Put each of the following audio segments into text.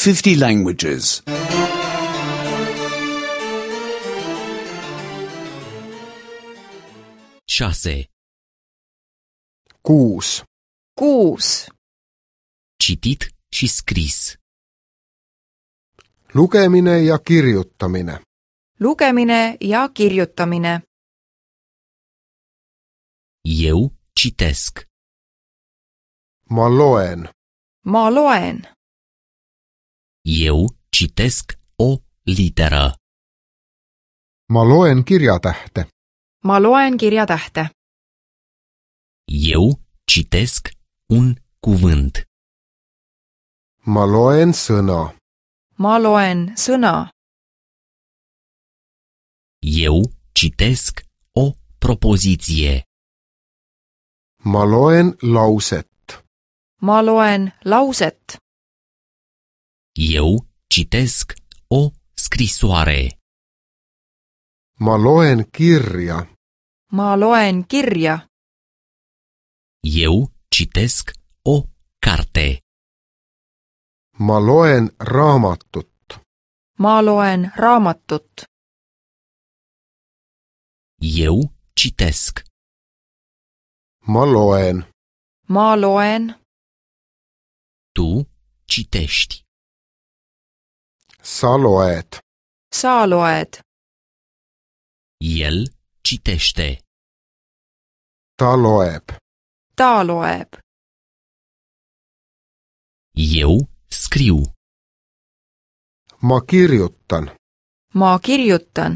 50 languages. 6. 6. 6. Citit și scris. Lukemine ja kirjuttamine. Lugemine ja kirjutamine. Eu citesc. Ma loen. Ma loen. Eu citesc o literă. Ma loen kirjatähte. Ma loen kirjatähte. Eu citesc un cuvânt. Ma loen sõna. Ma loen sõna. Eu citesc o propoziție. Ma loen lauset. Ma loen lauset. Eu citesc o scrisoare. Ma loen kirja. Ma loen kirja. Eu citesc o carte. Ma loen raamatut. Ma loen raamatut. Eu citesc. Ma loen. Ma loen. Tu citești. Sa loed. Sa loed. El citește. Ta loeb. Ta loeb. Eu scriu. Ma kirjutan. Ma kirjutan.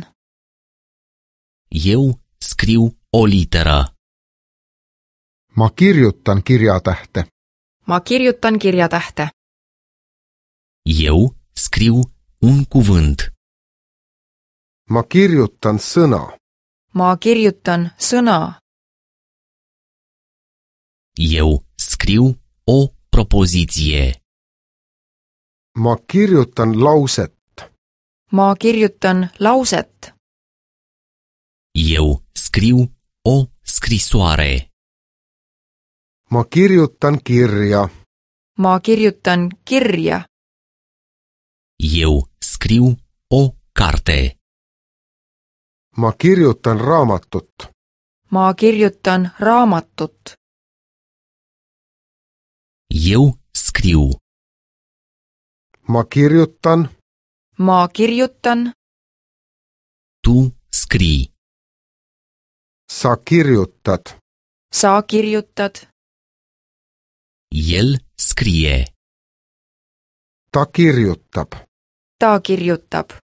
Eu scriu o literă. Ma kirjutan kirjatähte. Ma kirjutan kirjatähte. Eu scriu un cuvânt. Ma kirjutan sõna. Ma kirjutan sõna. Eu scriu o propoziție. Ma kirjutan lauset. Ma kirjutan lauset. Eu scriu o scrisoare. Ma kirjutan kirja. Ma kirjutan kirja. Eu scriu o carte. Ma kirjutan raamatut. Ma kirjutan raamatut. Eu scriu. Ma kirjutan. Ma kirjutan. Tu scrii. Sa kirjutad. Sa kirjutad. El scrie. Ta kirjutab. Ta kirjutab.